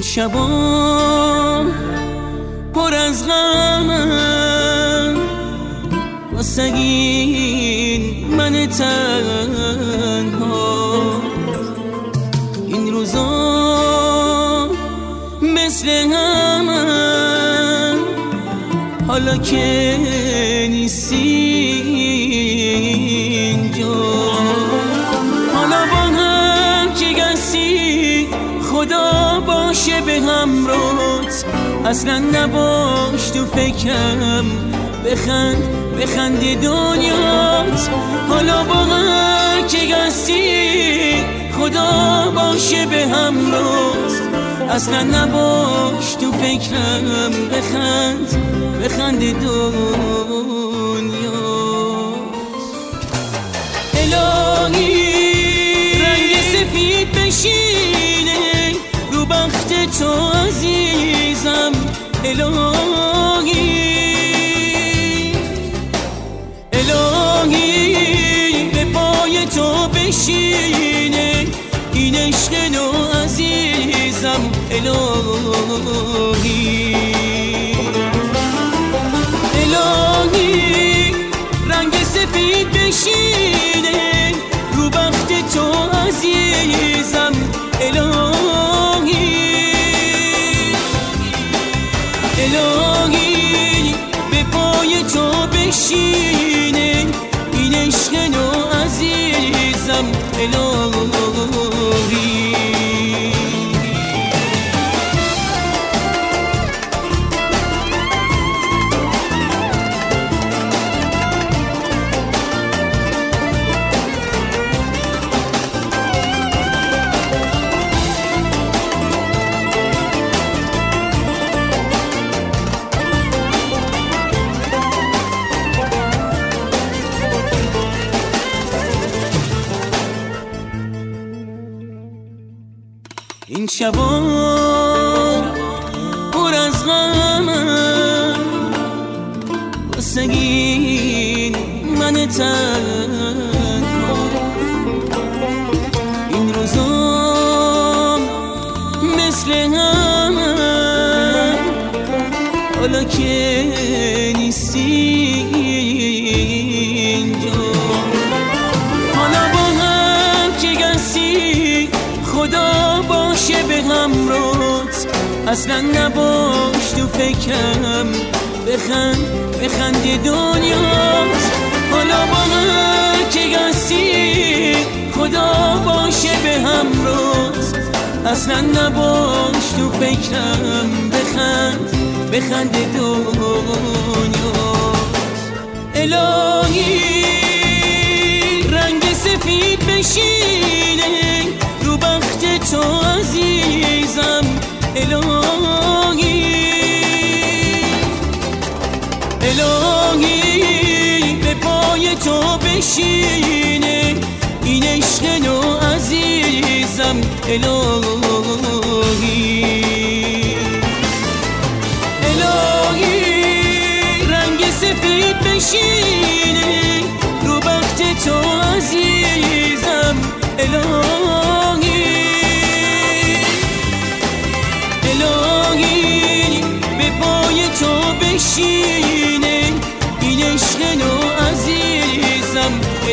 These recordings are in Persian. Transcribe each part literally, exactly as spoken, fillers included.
شبا پر از غمم واسه این من تنها، این روزا مثل همم حالا که نیستی اینجا. حالا با هم که گستی خدا باشه به همراهت، اصلا نباش تو فکرم، بخند بخند دنیات. حالا با هم که گستی خدا باشه به همراهت، اصلا نباش تو فکرم، بخند بخند دنیات. الهی رنگ سفید بشینه رو بخت تو عزیزم، الهی الهی به پای تو بشینه این عشق نو عزیزم، الهی الهی رنگ سفید بشینه رو بخت تو عزیزم، الهی الهی به پای تو بشینه این عشق نو عزیزم، الهی این شبا پر از غمم واسه این من تنها، این روزا مثل همم حالا که نیستی اینجا. حالا با هم که گستی خدا باشه به همراهت، اصلا نباش تو فکرم، بخند بخند دنیات. حالا با من که گستی خدا باشه به همراهت، اصلا نباش تو فکرم، بخند بخند دنیات. الهی رنگ سفید بشینه رو بخت تو عزیزم، الهی الهی به پای تو بشینه این عشق نو عزیزم، الهی الهی رنگ سفید بشینه رو بخت تو عزیزم، الهی الهی به پای تو بشینه این عشق نو عزیزم،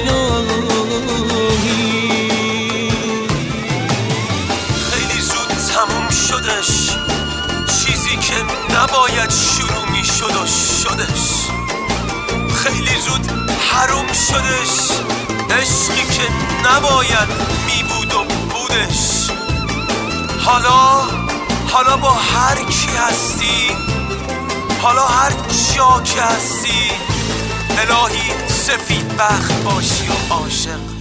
الهی خیلی زود تموم شدش چیزی که نباید شروع می شد و شدش، خیلی زود حروم شدش عشقی که نباید می بود و بودش. حالا حالا با هر کی هستی، حالا هر جا که هستی، الهی سفید بخت باشی و عاشق.